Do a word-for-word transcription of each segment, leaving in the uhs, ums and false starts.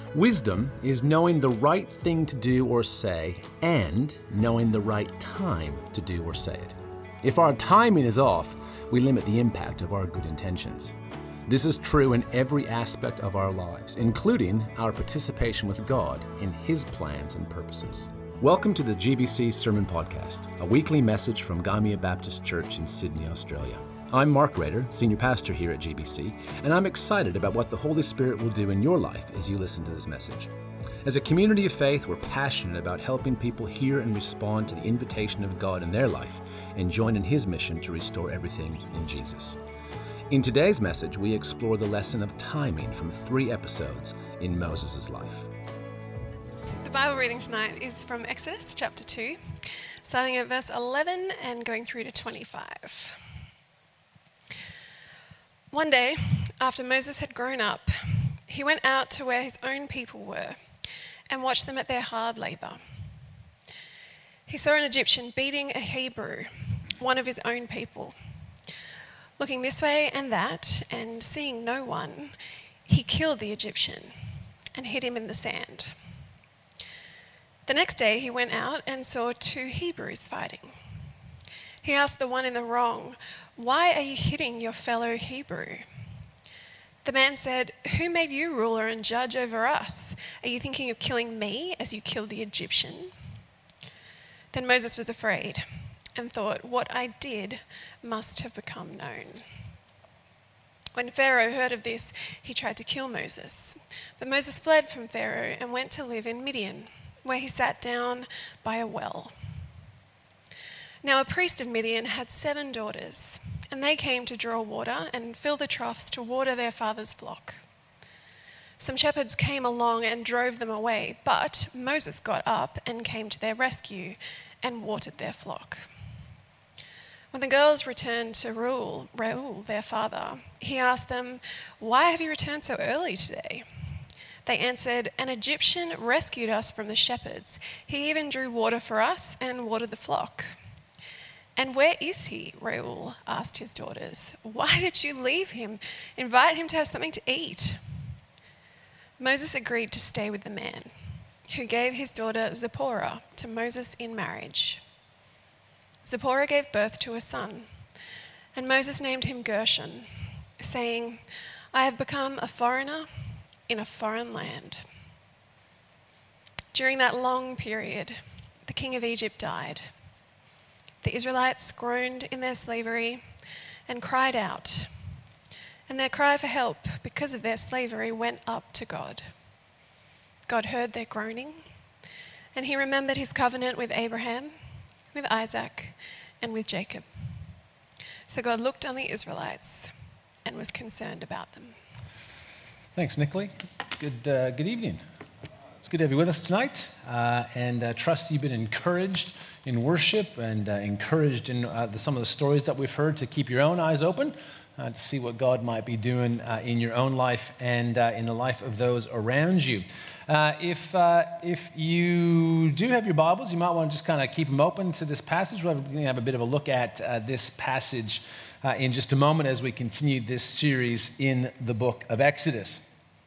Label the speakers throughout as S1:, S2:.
S1: Wisdom is knowing the right thing to do or say and knowing the right time to do or say it. If our timing is off, we limit the impact of our good intentions. This is true in every aspect of our lives, including our participation with God in His plans and purposes. Welcome to the G B C Sermon Podcast, a weekly message from Gymea Baptist Church in Sydney, Australia. I'm Mark Rader, Senior Pastor here at G B C, and I'm excited about what the Holy Spirit will do in your life as you listen to this message. As a community of faith, we're passionate about helping people hear and respond to the invitation of God in their life and join in His mission to restore everything in Jesus. In today's message, we explore the lesson of timing from three episodes in Moses' life.
S2: The Bible reading tonight is from Exodus chapter two, starting at verse eleven and going through to twenty-five. One day, after Moses had grown up, he went out to where his own people were and watched them at their hard labor. He saw an Egyptian beating a Hebrew, one of his own people. Looking this way and that and seeing no one, he killed the Egyptian and hid him in the sand. The next day he went out and saw two Hebrews fighting. He asked the one in the wrong, "Why are you hitting your fellow Hebrew?" The man said, "Who made you ruler and judge over us? Are you thinking of killing me as you killed the Egyptian?" Then Moses was afraid and thought, "What I did must have become known." When Pharaoh heard of this, he tried to kill Moses. But Moses fled from Pharaoh and went to live in Midian, where he sat down by a well. Now a priest of Midian had seven daughters, and they came to draw water and fill the troughs to water their father's flock. Some shepherds came along and drove them away, but Moses got up and came to their rescue and watered their flock. When the girls returned to Reuel, Reuel, their father, he asked them, "Why have you returned so early today?" They answered, "An Egyptian rescued us from the shepherds. He even drew water for us and watered the flock." "And where is he?" Reuel asked his daughters. "Why did you leave him? Invite him to have something to eat." Moses agreed to stay with the man, who gave his daughter Zipporah to Moses in marriage. Zipporah gave birth to a son, and Moses named him Gershon, saying, "I have become a foreigner in a foreign land." During that long period, the king of Egypt died. The Israelites groaned in their slavery and cried out, and their cry for help because of their slavery went up to God. God heard their groaning, and He remembered His covenant with Abraham, with Isaac, and with Jacob. So God looked on the Israelites and was concerned about them.
S3: Thanks, Nicolai. Good, uh, good evening. It's good to have you with us tonight, uh, and uh, trust you've been encouraged in worship and uh, encouraged in uh, the, some of the stories that we've heard to keep your own eyes open uh, to see what God might be doing uh, in your own life and uh, in the life of those around you. Uh, if uh, if you do have your Bibles, you might want to just kind of keep them open to this passage. We're going to have a bit of a look at uh, this passage uh, in just a moment as we continue this series in the book of Exodus.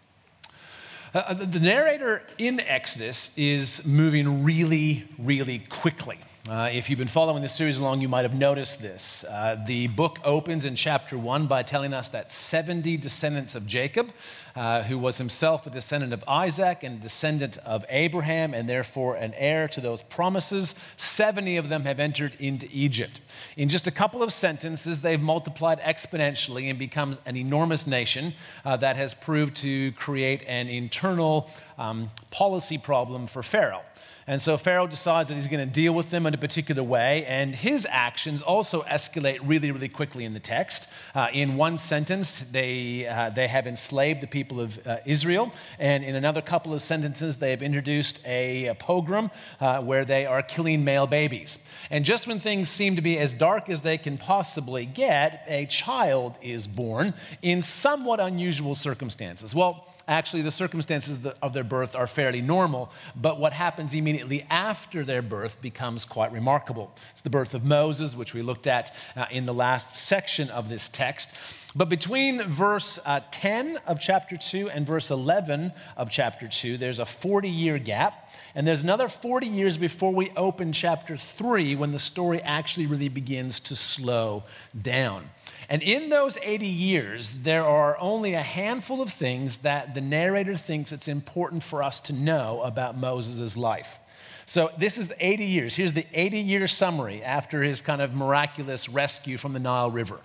S3: Uh, the narrator in Exodus is moving really, really quickly. Uh, if you've been following this series along, you might have noticed this. Uh, the book opens in chapter one by telling us that seventy descendants of Jacob, uh, who was himself a descendant of Isaac and a descendant of Abraham, and therefore an heir to those promises, seventy of them have entered into Egypt. In just a couple of sentences, they've multiplied exponentially and become an enormous nation uh, that has proved to create an internal um, policy problem for Pharaoh. And so Pharaoh decides that he's going to deal with them in a particular way, and his actions also escalate really, really quickly in the text. Uh, in one sentence, they uh, they have enslaved the people of uh, Israel, and in another couple of sentences, they have introduced a, a pogrom uh, where they are killing male babies. And just when things seem to be as dark as they can possibly get, a child is born in somewhat unusual circumstances. Well, actually, the circumstances of their their birth are fairly normal, but what happens immediately after their birth becomes quite remarkable. It's the birth of Moses, which we looked at uh, in the last section of this text. But between verse uh, ten of chapter two and verse eleven of chapter two, there's a forty-year gap. And there's another forty years before we open chapter three when the story actually really begins to slow down. And in those eighty years, there are only a handful of things that the narrator thinks it's important for us to know about Moses' life. So this is eighty years. Here's the eighty-year summary after his kind of miraculous rescue from the Nile River.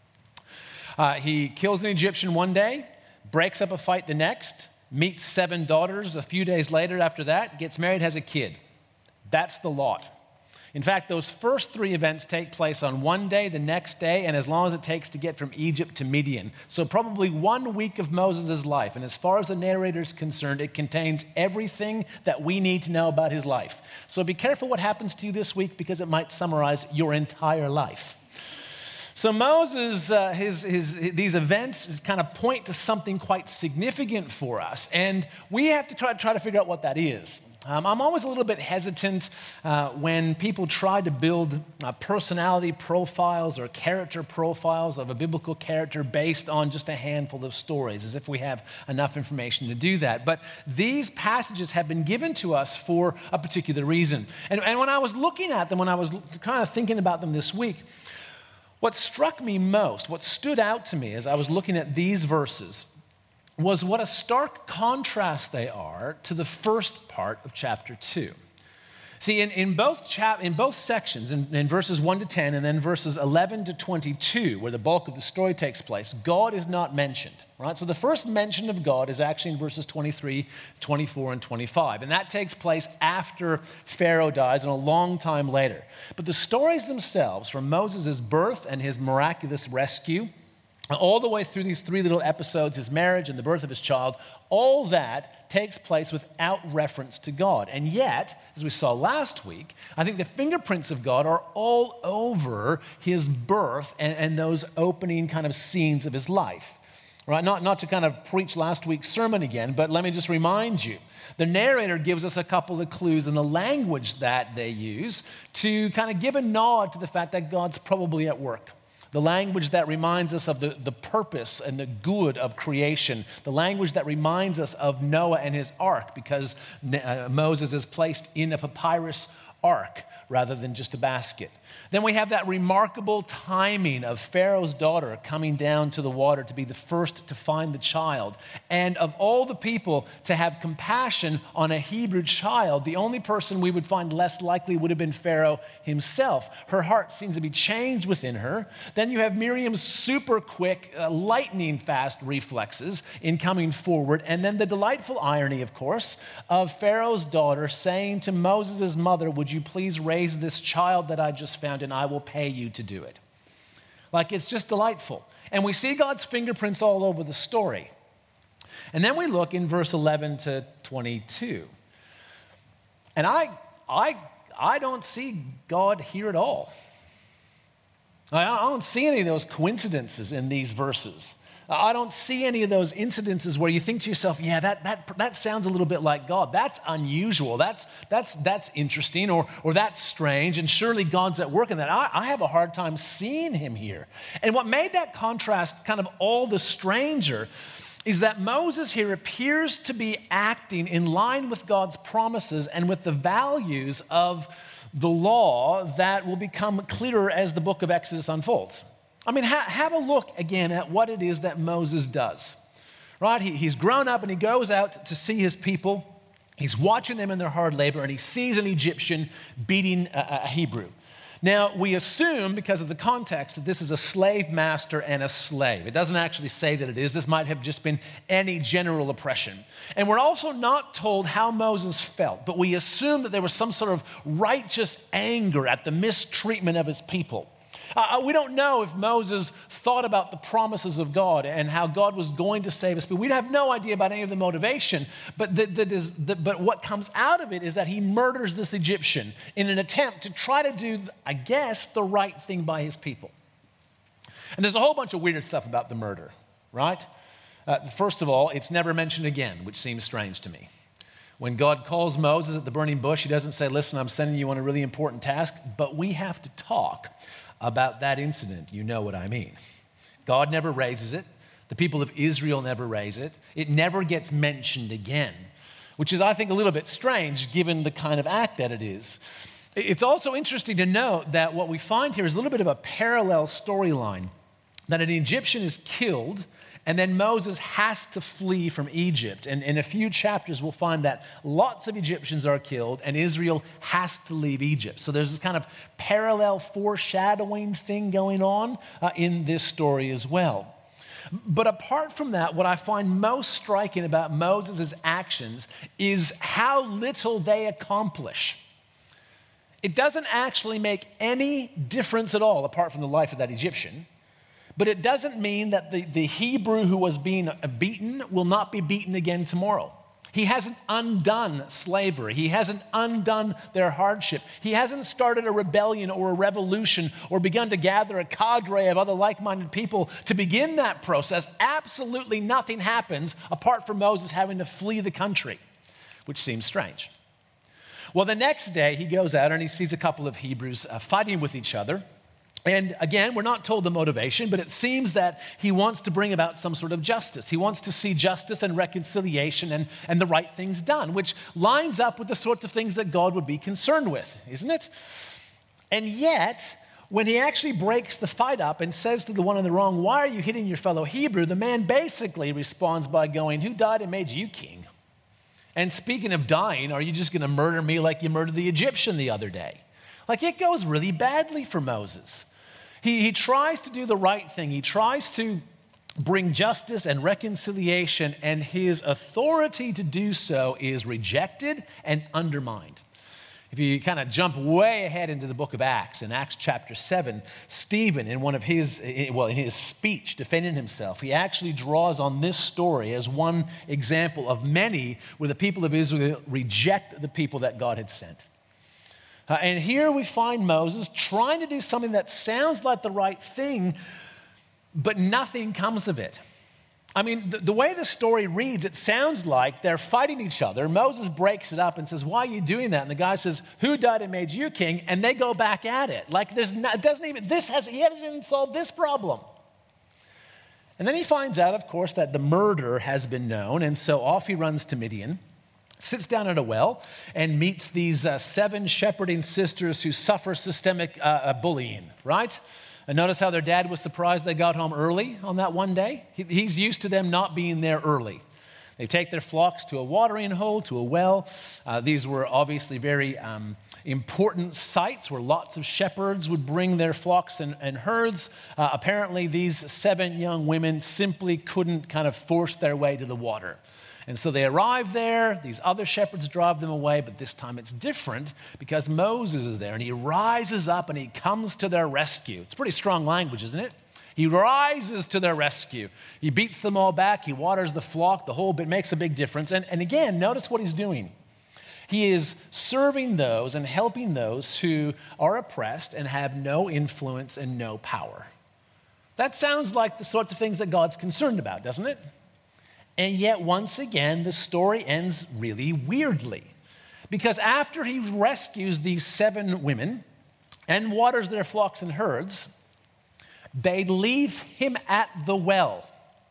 S3: Uh, he kills an Egyptian one day, breaks up a fight the next, meets seven daughters a few days later after that, gets married, has a kid. That's the lot. In fact, those first three events take place on one day, the next day, and as long as it takes to get from Egypt to Midian. So probably one week of Moses' life. And as far as the narrator is concerned, it contains everything that we need to know about his life. So be careful what happens to you this week because it might summarize your entire life. So Moses, uh, his, his, his, these events kind of point to something quite significant for us, and we have to try, try to figure out what that is. Um, I'm always a little bit hesitant uh, when people try to build uh, personality profiles or character profiles of a biblical character based on just a handful of stories, as if we have enough information to do that. But these passages have been given to us for a particular reason. And, and when I was looking at them, when I was kind of thinking about them this week, what struck me most, what stood out to me as I was looking at these verses, was what a stark contrast they are to the first part of chapter two. See, in, in, both, chap, in both sections, in, in verses one to ten and then verses eleven to twenty-two, where the bulk of the story takes place, God is not mentioned. Right? So the first mention of God is actually in verses twenty-three, twenty-four, and twenty-five. And that takes place after Pharaoh dies and a long time later. But the stories themselves, from Moses' birth and his miraculous rescue, all the way through these three little episodes, his marriage and the birth of his child, all that takes place without reference to God. And yet, as we saw last week, I think the fingerprints of God are all over his birth and, and those opening kind of scenes of his life. Right? Not, not to kind of preach last week's sermon again, but let me just remind you. The narrator gives us a couple of clues in the language that they use to kind of give a nod to the fact that God's probably at work. The language that reminds us of the, the purpose and the good of creation. The language that reminds us of Noah and his ark, because uh, Moses is placed in a papyrus ark rather than just a basket. Then we have that remarkable timing of Pharaoh's daughter coming down to the water to be the first to find the child. And of all the people to have compassion on a Hebrew child, the only person we would find less likely would have been Pharaoh himself. Her heart seems to be changed within her. Then you have Miriam's super quick, uh, lightning fast reflexes in coming forward. And then the delightful irony, of course, of Pharaoh's daughter saying to Moses' mother, "Would you please raise this child that I just found, and I will pay you to do it." Like, it's just delightful. And we see God's fingerprints all over the story. And then we look in verse eleven to twenty-two. And I, I, I don't see God here at all. I don't see any of those coincidences in these verses. I don't see any of those incidences where you think to yourself, yeah, that that that sounds a little bit like God. That's unusual. That's that's that's interesting, or or that's strange, and surely God's at work in that. I, I have a hard time seeing him here. And what made that contrast kind of all the stranger is that Moses here appears to be acting in line with God's promises and with the values of the law that will become clearer as the book of Exodus unfolds. I mean, ha- have a look again at what it is that Moses does, right? He, he's grown up and he goes out to see his people. He's watching them in their hard labor, and he sees an Egyptian beating a, a Hebrew. Now, we assume, because of the context, that this is a slave master and a slave. It doesn't actually say that it is. This might have just been any general oppression. And we're also not told how Moses felt, but we assume that there was some sort of righteous anger at the mistreatment of his people. Uh, we don't know if Moses thought about the promises of God and how God was going to save us, but we have no idea about any of the motivation. But, the, the, the, but what comes out of it is that he murders this Egyptian in an attempt to try to do, I guess, the right thing by his people. And there's a whole bunch of weird stuff about the murder, right? Uh, first of all, it's never mentioned again, which seems strange to me. When God calls Moses at the burning bush, he doesn't say, listen, I'm sending you on a really important task, but we have to talk about that incident. You know what I mean. God never raises it. The people of Israel never raise it. It never gets mentioned again, which is, I think, a little bit strange given the kind of act that it is. It's also interesting to note that what we find here is a little bit of a parallel storyline, that an Egyptian is killed and then Moses has to flee from Egypt. And in a few chapters, we'll find that lots of Egyptians are killed and Israel has to leave Egypt. So there's this kind of parallel foreshadowing thing going on uh, in this story as well. But apart from that, what I find most striking about Moses' actions is how little they accomplish. It doesn't actually make any difference at all, apart from the life of that Egyptian. But it doesn't mean that the, the Hebrew who was being beaten will not be beaten again tomorrow. He hasn't undone slavery. He hasn't undone their hardship. He hasn't started a rebellion or a revolution or begun to gather a cadre of other like-minded people to begin that process. Absolutely nothing happens apart from Moses having to flee the country, which seems strange. Well, the next day he goes out and he sees a couple of Hebrews uh, fighting with each other. And again, we're not told the motivation, but it seems that he wants to bring about some sort of justice. He wants to see justice and reconciliation and, and the right things done, which lines up with the sorts of things that God would be concerned with, isn't it? And yet, when he actually breaks the fight up and says to the one in the wrong, why are you hitting your fellow Hebrew? The man basically responds by going, who died and made you king? And speaking of dying, are you just going to murder me like you murdered the Egyptian the other day? Like, it goes really badly for Moses. He, he tries to do the right thing. He tries to bring justice and reconciliation, and his authority to do so is rejected and undermined. If you kind of jump way ahead into the book of Acts, in Acts chapter seven, Stephen, in one of his, well, in his speech defending himself, he actually draws on this story as one example of many where the people of Israel reject the people that God had sent. Uh, and here we find Moses trying to do something that sounds like the right thing, but nothing comes of it. I mean, the, the way the story reads, it sounds like they're fighting each other. Moses breaks it up and says, why are you doing that? And the guy says, who died and made you king? And they go back at it. Like, there's not, it doesn't even, this has, he hasn't even solved this problem. And then he finds out, of course, that the murder has been known. And so off he runs to Midian, sits down at a well, and meets these uh, seven shepherding sisters who suffer systemic uh, bullying, right? And notice how their dad was surprised they got home early on that one day. He, he's used to them not being there early. They take their flocks to a watering hole, to a well. Uh, these were obviously very um, important sites where lots of shepherds would bring their flocks and, and herds. Uh, apparently, these seven young women simply couldn't kind of force their way to the water. And so they arrive there, these other shepherds drive them away, but this time it's different because Moses is there and he rises up and he comes to their rescue. It's pretty strong language, isn't it? He rises to their rescue. He beats them all back, he waters the flock, the whole bit makes a big difference. And, and again, notice what he's doing. He is serving those and helping those who are oppressed and have no influence and no power. That sounds like the sorts of things that God's concerned about, doesn't it? And yet, once again, the story ends really weirdly. Because after he rescues these seven women and waters their flocks and herds, they leave him at the well.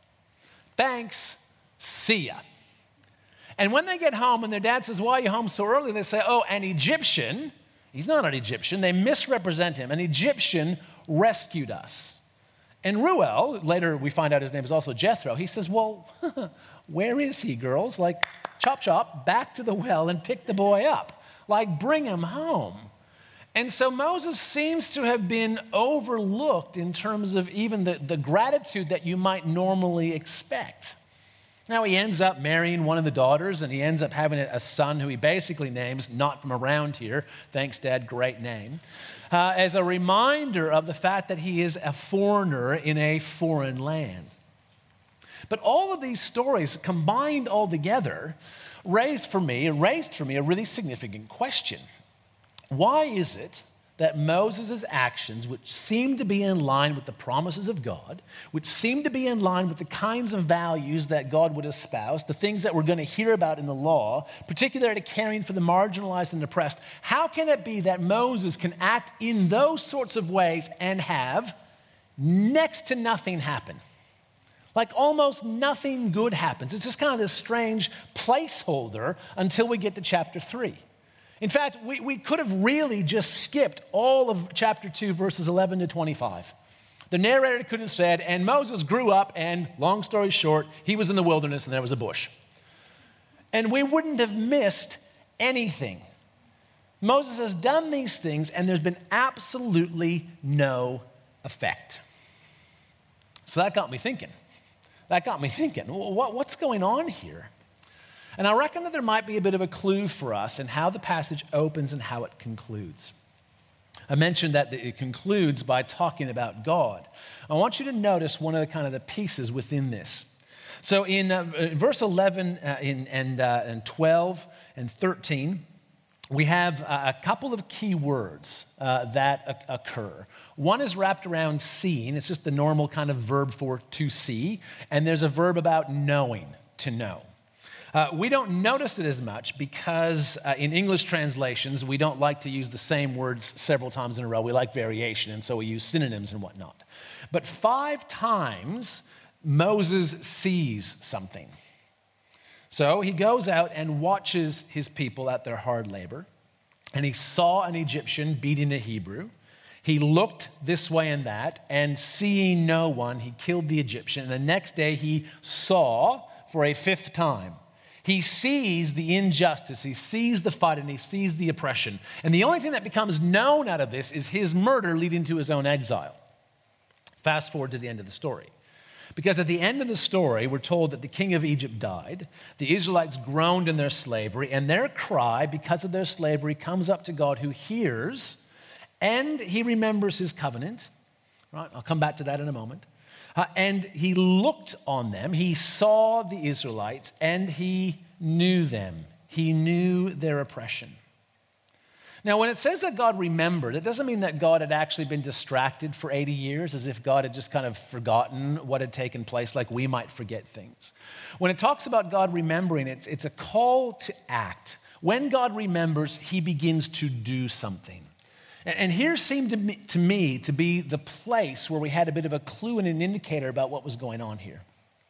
S3: Thanks, see ya. And when they get home and their dad says, why are you home so early? They say, oh, an Egyptian, he's not an Egyptian, they misrepresent him, an Egyptian rescued us. And Reuel, later we find out his name is also Jethro, he says, well, where is he, girls? Like, chop, chop, back to the well and pick the boy up. Like, bring him home. And so Moses seems to have been overlooked in terms of even the, the gratitude that you might normally expect. Now, he ends up marrying one of the daughters, and he ends up having a son who he basically names not from around here. Thanks, Dad, great name. Uh, as a reminder of the fact that he is a foreigner in a foreign land. But all of these stories combined all together raised for me, raised for me a really significant question. Why is it that Moses' actions, which seemed to be in line with the promises of God, which seemed to be in line with the kinds of values that God would espouse, the things that we're going to hear about in the law, particularly caring for the marginalized and oppressed, how can it be that Moses can act in those sorts of ways and have next to nothing happen? Like almost nothing good happens. It's just kind of this strange placeholder until we get to chapter three. In fact, we, we could have really just skipped all of chapter two, verses eleven to twenty-five. The narrator could have said, and Moses grew up, and long story short, he was in the wilderness and there was a bush. And we wouldn't have missed anything. Moses has done these things, and there's been absolutely no effect. So that got me thinking. That got me thinking, what, what's going on here? And I reckon that there might be a bit of a clue for us in how the passage opens and how it concludes. I mentioned that it concludes by talking about God. I want you to notice one of the kind of the pieces within this. So in uh, verse eleven uh, in, and, uh, and twelve and thirteen, we have a couple of key words uh, that occur. One is wrapped around seeing. It's just the normal kind of verb for to see. And there's a verb about knowing, to know. Uh, we don't notice it as much because uh, in English translations, we don't like to use the same words several times in a row. We like variation, and so we use synonyms and whatnot. But five times, Moses sees something. So he goes out and watches his people at their hard labor, and he saw an Egyptian beating a Hebrew. He looked this way and that, and seeing no one, he killed the Egyptian. And the next day he saw for a fifth time. He sees the injustice, he sees the fight, and he sees the oppression. And the only thing that becomes known out of this is his murder leading to his own exile. Fast forward to the end of the story. Because at the end of the story, we're told that the king of Egypt died, the Israelites groaned in their slavery, and their cry, because of their slavery, comes up to God, who hears, and he remembers his covenant. Right? I'll come back to that in a moment. Uh, and he looked on them, he saw the Israelites, and he knew them. He knew their oppression. Now, when it says that God remembered, it doesn't mean that God had actually been distracted for eighty years, as if God had just kind of forgotten what had taken place, like we might forget things. When it talks about God remembering, it's, it's a call to act. When God remembers, he begins to do something. And here seemed to me, to me to be the place where we had a bit of a clue and an indicator about what was going on here.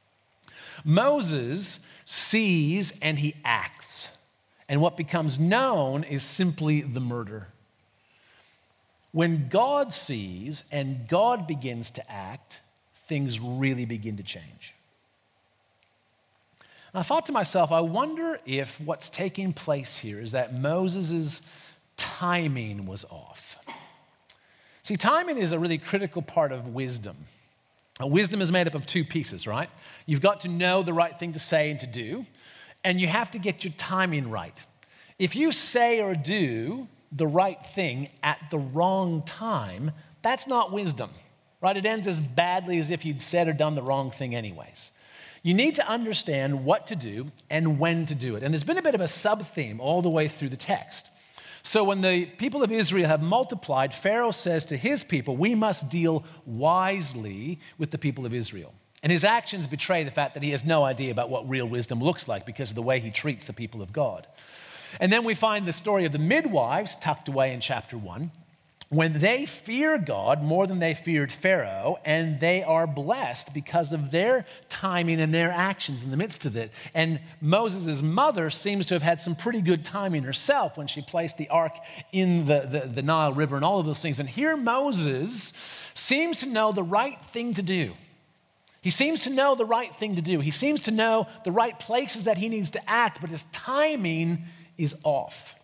S3: Moses sees and he acts. And what becomes known is simply the murder. When God sees and God begins to act, things really begin to change. And I thought to myself, I wonder if what's taking place here is that Moses' timing was off. See, timing is a really critical part of wisdom. Now, wisdom is made up of two pieces, right? You've got to know the right thing to say and to do, and you have to get your timing right. If you say or do the right thing at the wrong time, that's not wisdom, right? It ends as badly as if you'd said or done the wrong thing anyways. You need to understand what to do and when to do it. And there's been a bit of a sub-theme all the way through the text. So when the people of Israel have multiplied, Pharaoh says to his people, we must deal wisely with the people of Israel. And his actions betray the fact that he has no idea about what real wisdom looks like because of the way he treats the people of God. And then we find the story of the midwives tucked away in chapter one, when they fear God more than they feared Pharaoh, and they are blessed because of their timing and their actions in the midst of it. And Moses' mother seems to have had some pretty good timing herself when she placed the ark in the, the, the Nile River and all of those things. And here Moses seems to know the right thing to do. He seems to know the right thing to do. He seems to know the right places that he needs to act, but his timing is off.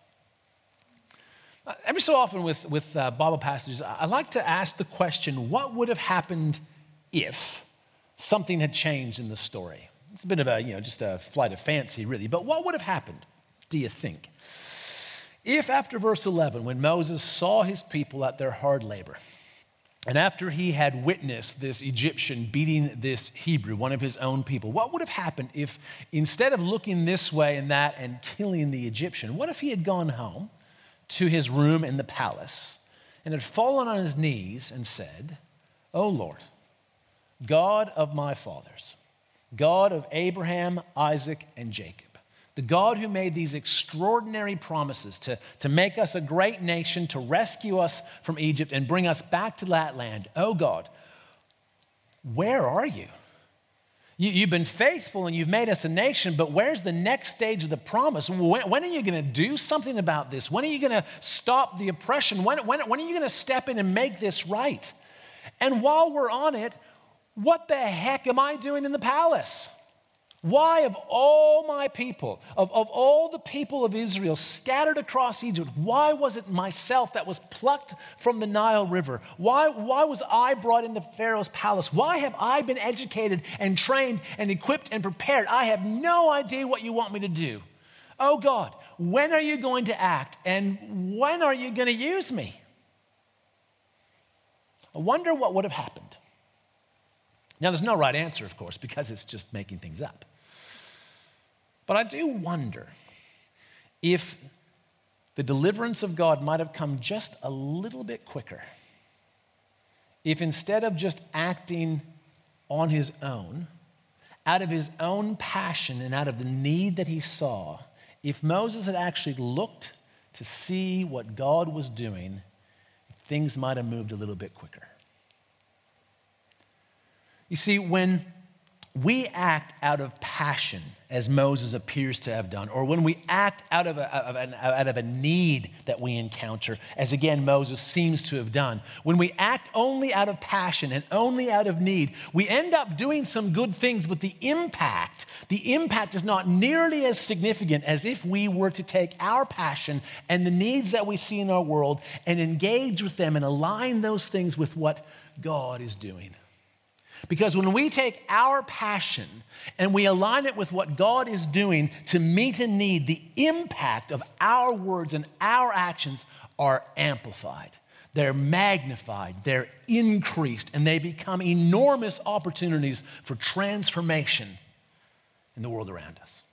S3: Every so often with, with uh, Bible passages, I like to ask the question, what would have happened if something had changed in the story? It's a bit of a, you know, just a flight of fancy, really. But what would have happened, do you think? If after verse eleven, when Moses saw his people at their hard labor, and after he had witnessed this Egyptian beating this Hebrew, one of his own people, what would have happened if instead of looking this way and that and killing the Egyptian, what if he had gone home to his room in the palace and had fallen on his knees and said, O Lord, God of my fathers, God of Abraham, Isaac, and Jacob, the God who made these extraordinary promises to, to make us a great nation, to rescue us from Egypt and bring us back to that land. Oh God, where are you? you you've been faithful and you've made us a nation, but where's the next stage of the promise? When, when are you going to do something about this? When are you going to stop the oppression? When, when, when are you going to step in and make this right? And while we're on it, what the heck am I doing in the palace? Why, of all my people, of, of all the people of Israel scattered across Egypt, why was it myself that was plucked from the Nile River? Why, why was I brought into Pharaoh's palace? Why have I been educated and trained and equipped and prepared? I have no idea what you want me to do. Oh God, when are you going to act? And when are you going to use me? I wonder what would have happened. Now, there's no right answer, of course, because it's just making things up. But I do wonder if the deliverance of God might have come just a little bit quicker. If instead of just acting on his own, out of his own passion and out of the need that he saw, if Moses had actually looked to see what God was doing, things might have moved a little bit quicker. You see, when we act out of passion, as Moses appears to have done, or when we act out of a, of an, out of a need that we encounter, as again Moses seems to have done, when we act only out of passion and only out of need, we end up doing some good things, but the impact, the impact is not nearly as significant as if we were to take our passion and the needs that we see in our world and engage with them and align those things with what God is doing. Because when we take our passion and we align it with what God is doing to meet a need, the impact of our words and our actions are amplified. They're magnified, they're increased, and they become enormous opportunities for transformation in the world around us.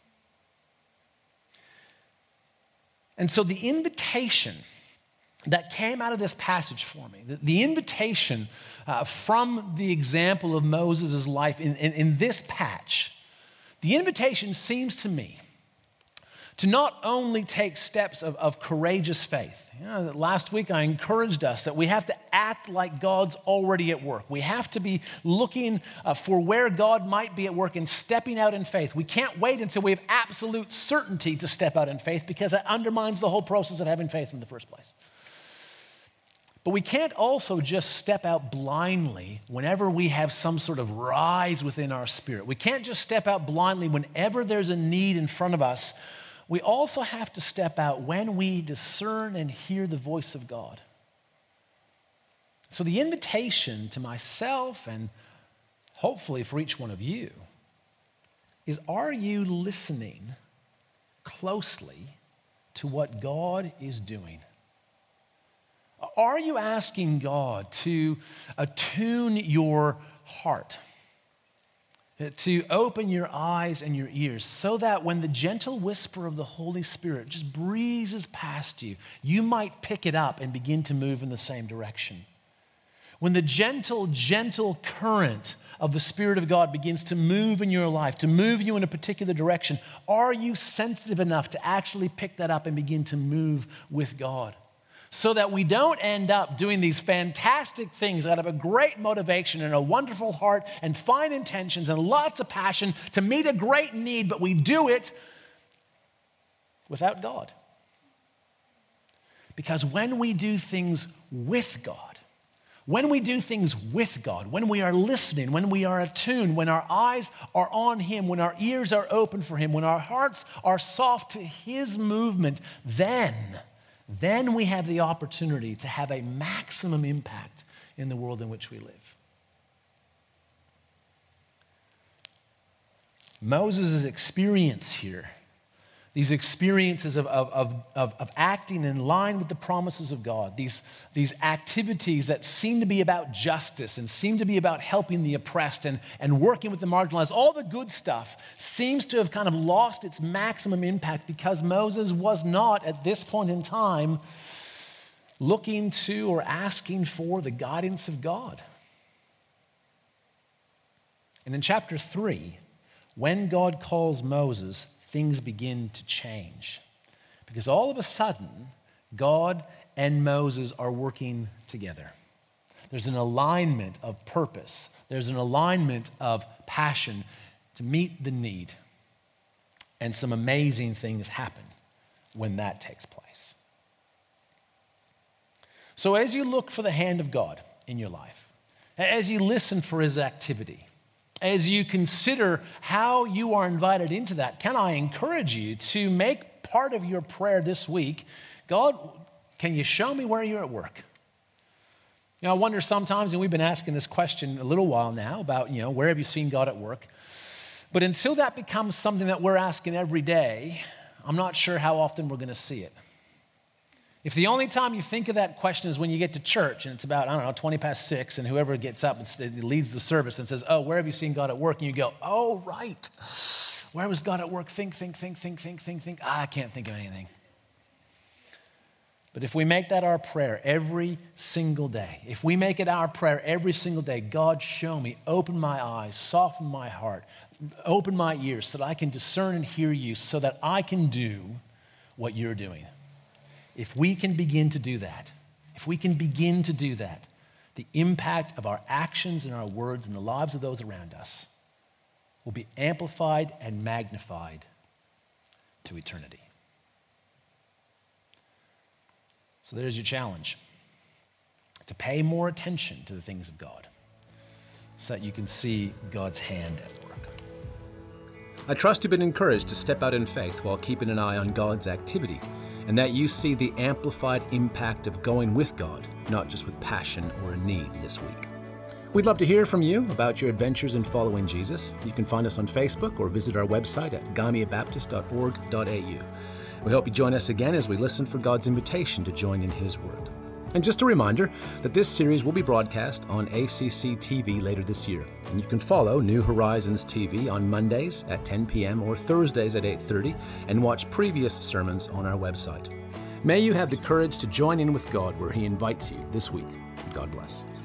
S3: And so the invitation that came out of this passage for me, the, the invitation uh, from the example of Moses' life in, in, in this patch, the invitation seems to me to not only take steps of, of courageous faith. You know, last week I encouraged us that we have to act like God's already at work. We have to be looking uh, for where God might be at work and stepping out in faith. We can't wait until we have absolute certainty to step out in faith, because that undermines the whole process of having faith in the first place. But we can't also just step out blindly whenever we have some sort of rise within our spirit. We can't just step out blindly whenever there's a need in front of us. We also have to step out when we discern and hear the voice of God. So the invitation to myself, and hopefully for each one of you, is, are you listening closely to what God is doing? Are you asking God to attune your heart, to open your eyes and your ears, so that when the gentle whisper of the Holy Spirit just breezes past you, you might pick it up and begin to move in the same direction? When the gentle, gentle current of the Spirit of God begins to move in your life, to move you in a particular direction, are you sensitive enough to actually pick that up and begin to move with God? So that we don't end up doing these fantastic things out of a great motivation and a wonderful heart and fine intentions and lots of passion to meet a great need, but we do it without God. Because when we do things with God, when we do things with God, when we are listening, when we are attuned, when our eyes are on Him, when our ears are open for Him, when our hearts are soft to His movement, then Then we have the opportunity to have a maximum impact in the world in which we live. Moses' experience here, these experiences of, of, of, of acting in line with the promises of God, these, these activities that seem to be about justice and seem to be about helping the oppressed and, and working with the marginalized, all the good stuff seems to have kind of lost its maximum impact because Moses was not, at this point in time, looking to or asking for the guidance of God. And in chapter three, when God calls Moses, things begin to change. Because all of a sudden, God and Moses are working together. There's an alignment of purpose. There's an alignment of passion to meet the need. And some amazing things happen when that takes place. So as you look for the hand of God in your life, as you listen for his activity, as you consider how you are invited into that, can I encourage you to make part of your prayer this week, God, can you show me where you're at work? You know, I wonder sometimes, and we've been asking this question a little while now about, you know, where have you seen God at work? But until that becomes something that we're asking every day, I'm not sure how often we're going to see it. If the only time you think of that question is when you get to church and it's about, I don't know, twenty past six, and whoever gets up and leads the service and says, oh, where have you seen God at work? And you go, oh, right. Where was God at work? Think, think, think, think, think, think, think. Ah, I can't think of anything. But if we make that our prayer every single day, if we make it our prayer every single day, God, show me, open my eyes, soften my heart, open my ears so that I can discern and hear you, so that I can do what you're doing. If we can begin to do that, if we can begin to do that, the impact of our actions and our words in the lives of those around us will be amplified and magnified to eternity. So there's your challenge, to pay more attention to the things of God so that you can see God's hand at work.
S1: I trust you've been encouraged to step out in faith while keeping an eye on God's activity, and that you see the amplified impact of going with God, not just with passion or a need this week. We'd love to hear from you about your adventures in following Jesus. You can find us on Facebook or visit our website at gymea baptist dot org dot a u. We hope you join us again as we listen for God's invitation to join in his word. And just a reminder that this series will be broadcast on A C C T V later this year. And you can follow New Horizons T V on Mondays at ten p.m. or Thursdays at eight thirty and watch previous sermons on our website. May you have the courage to join in with God where he invites you this week. God bless.